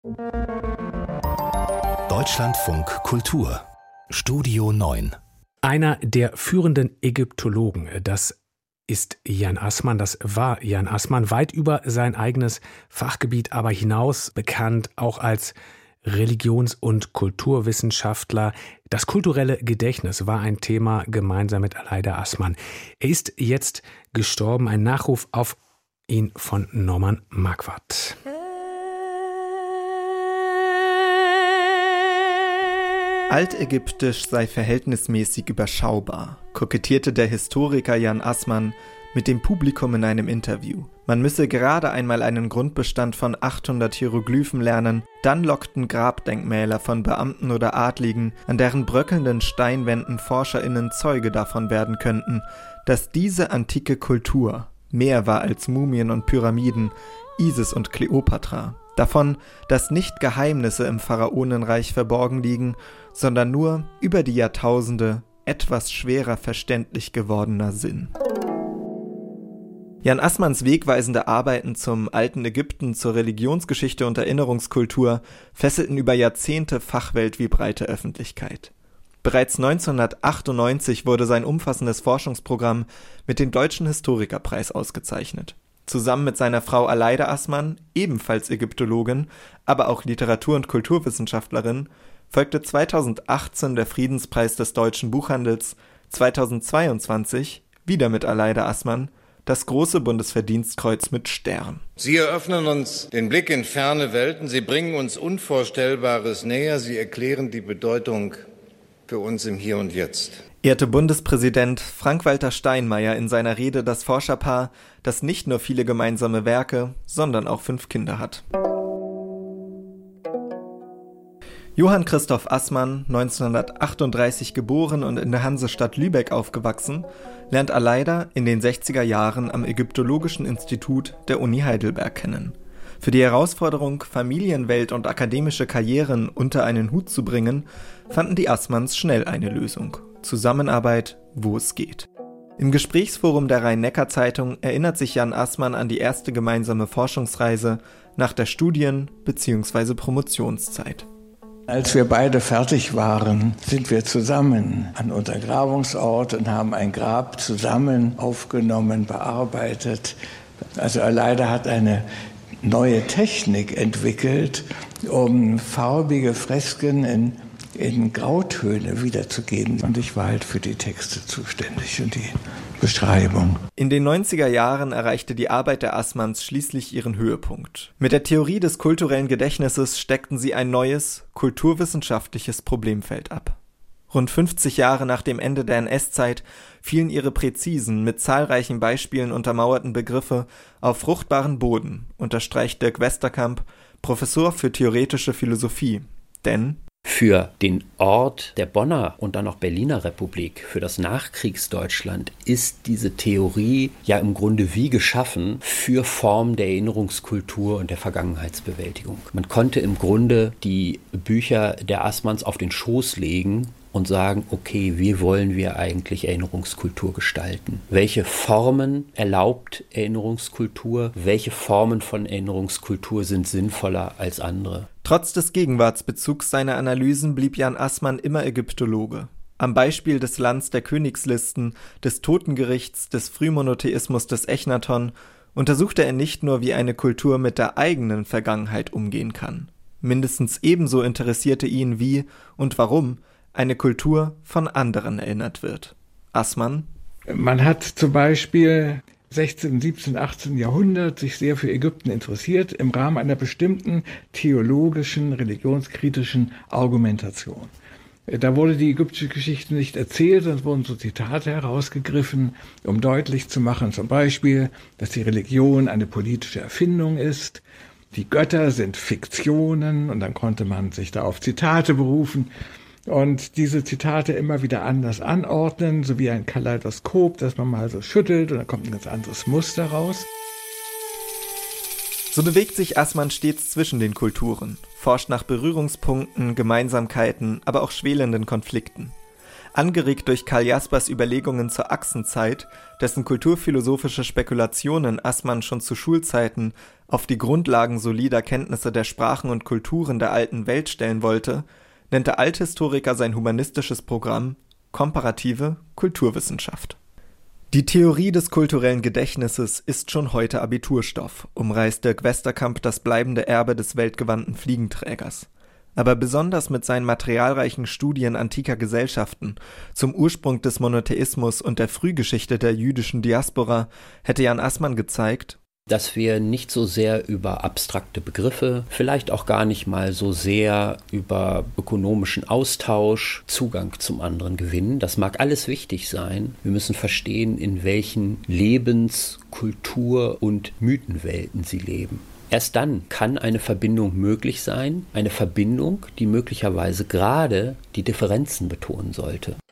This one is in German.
Deutschlandfunk Kultur Studio 9. Einer der führenden Ägyptologen, das war Jan Assmann, weit über sein eigenes Fachgebiet aber hinaus bekannt, auch als Religions- und Kulturwissenschaftler. Das kulturelle Gedächtnis war ein Thema gemeinsam mit Aleida Assmann. Er ist jetzt gestorben, ein Nachruf auf ihn von Norman Marquardt. Altägyptisch sei verhältnismäßig überschaubar, kokettierte der Historiker Jan Assmann mit dem Publikum in einem Interview. Man müsse gerade einmal einen Grundbestand von 800 Hieroglyphen lernen, dann lockten Grabdenkmäler von Beamten oder Adligen, an deren bröckelnden Steinwänden ForscherInnen Zeuge davon werden könnten, dass diese antike Kultur mehr war als Mumien und Pyramiden, Isis und Kleopatra. Davon, dass nicht Geheimnisse im Pharaonenreich verborgen liegen, sondern nur über die Jahrtausende etwas schwerer verständlich gewordener Sinn. Jan Assmanns wegweisende Arbeiten zum alten Ägypten, zur Religionsgeschichte und Erinnerungskultur fesselten über Jahrzehnte Fachwelt wie breite Öffentlichkeit. Bereits 1998 wurde sein umfassendes Forschungsprogramm mit dem Deutschen Historikerpreis ausgezeichnet. Zusammen mit seiner Frau Aleida Assmann, ebenfalls Ägyptologin, aber auch Literatur- und Kulturwissenschaftlerin, folgte 2018 der Friedenspreis des Deutschen Buchhandels, 2022, wieder mit Aleida Assmann, das große Bundesverdienstkreuz mit Stern. Sie eröffnen uns den Blick in ferne Welten, sie bringen uns Unvorstellbares näher, sie erklären die Bedeutung für uns im Hier und Jetzt. Ehrte Bundespräsident Frank-Walter Steinmeier in seiner Rede das Forscherpaar, das nicht nur viele gemeinsame Werke, sondern auch 5 Kinder hat. Johann Christoph Assmann, 1938 geboren und in der Hansestadt Lübeck aufgewachsen, lernt Aleida in den 60er Jahren am Ägyptologischen Institut der Uni Heidelberg kennen. Für die Herausforderung, Familienwelt und akademische Karrieren unter einen Hut zu bringen, fanden die Assmanns schnell eine Lösung. Zusammenarbeit, wo es geht. Im Gesprächsforum der Rhein-Neckar-Zeitung erinnert sich Jan Assmann an die erste gemeinsame Forschungsreise nach der Studien- bzw. Promotionszeit. Als wir beide fertig waren, sind wir zusammen an unser Grabungsort und haben ein Grab zusammen aufgenommen, bearbeitet. Also Aleida hat eine neue Technik entwickelt, um farbige Fresken in Grautöne wiederzugeben. Und ich war halt für die Texte zuständig und die Beschreibung. In den 90er Jahren erreichte die Arbeit der Assmanns schließlich ihren Höhepunkt. Mit der Theorie des kulturellen Gedächtnisses steckten sie ein neues, kulturwissenschaftliches Problemfeld ab. Rund 50 Jahre nach dem Ende der NS-Zeit fielen ihre präzisen, mit zahlreichen Beispielen untermauerten Begriffe auf fruchtbaren Boden, unterstreicht Dirk Westerkamp, Professor für theoretische Philosophie. Denn für den Ort der Bonner und dann noch Berliner Republik, für das Nachkriegsdeutschland, ist diese Theorie ja im Grunde wie geschaffen für Formen der Erinnerungskultur und der Vergangenheitsbewältigung. Man konnte im Grunde die Bücher der Assmanns auf den Schoß legen und sagen, okay, wie wollen wir eigentlich Erinnerungskultur gestalten? Welche Formen erlaubt Erinnerungskultur? Welche Formen von Erinnerungskultur sind sinnvoller als andere? Trotz des Gegenwartsbezugs seiner Analysen blieb Jan Assmann immer Ägyptologe. Am Beispiel des Lands der Königslisten, des Totengerichts, des Frühmonotheismus des Echnaton untersuchte er nicht nur, wie eine Kultur mit der eigenen Vergangenheit umgehen kann. Mindestens ebenso interessierte ihn, wie und warum eine Kultur von anderen erinnert wird. Assmann: Man hat zum Beispiel 16., 17., 18. Jahrhundert sich sehr für Ägypten interessiert im Rahmen einer bestimmten theologischen, religionskritischen Argumentation. Da wurde die ägyptische Geschichte nicht erzählt, sondern es wurden so Zitate herausgegriffen, um deutlich zu machen, zum Beispiel, dass die Religion eine politische Erfindung ist, die Götter sind Fiktionen, und dann konnte man sich da auf Zitate berufen und diese Zitate immer wieder anders anordnen, so wie ein Kaleidoskop, das man mal so schüttelt und dann kommt ein ganz anderes Muster raus. So bewegt sich Assmann stets zwischen den Kulturen, forscht nach Berührungspunkten, Gemeinsamkeiten, aber auch schwelenden Konflikten. Angeregt durch Karl Jaspers Überlegungen zur Achsenzeit, dessen kulturphilosophische Spekulationen Assmann schon zu Schulzeiten auf die Grundlagen solider Kenntnisse der Sprachen und Kulturen der alten Welt stellen wollte, nennt der Althistoriker sein humanistisches Programm Komparative Kulturwissenschaft. Die Theorie des kulturellen Gedächtnisses ist schon heute Abiturstoff, umreißt Dirk Westerkamp das bleibende Erbe des weltgewandten Fliegenträgers. Aber besonders mit seinen materialreichen Studien antiker Gesellschaften zum Ursprung des Monotheismus und der Frühgeschichte der jüdischen Diaspora hätte Jan Assmann gezeigt, dass wir nicht so sehr über abstrakte Begriffe, vielleicht auch gar nicht mal so sehr über ökonomischen Austausch Zugang zum anderen gewinnen. Das mag alles wichtig sein. Wir müssen verstehen, in welchen Lebens-, Kultur- und Mythenwelten sie leben. Erst dann kann eine Verbindung möglich sein, eine Verbindung, die möglicherweise gerade die Differenzen betonen sollte.